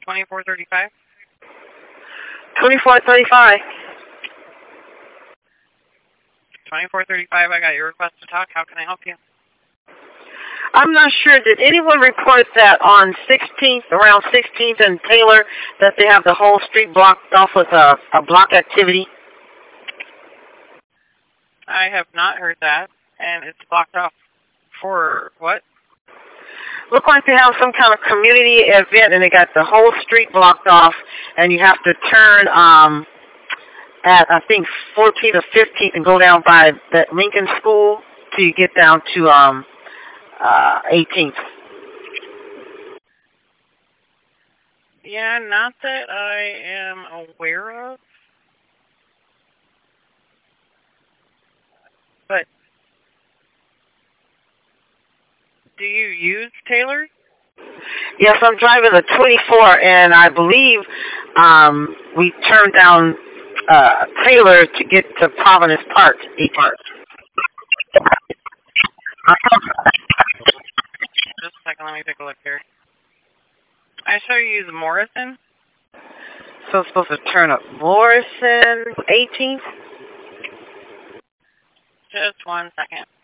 2435. 2435. 2435, I got your request to talk. How can I help you? I'm not sure. Did anyone report that on 16th, around 16th and Taylor, that they have the whole street blocked off with a block activity? I have not heard that. And it's blocked off for what? Look like they have some kind of community event and they got the whole street blocked off and you have to turn at I think 14th or 15th and go down by the Lincoln School till you get down to 18th. Yeah, not that I am aware of. But do you use Taylor? Yes, I'm driving a 24, and I believe we turned down Taylor to get to Providence Park, E-Park. Just a second, let me take a look here. I show you use Morrison. So it's supposed to turn up Morrison, 18th? Just 1 second.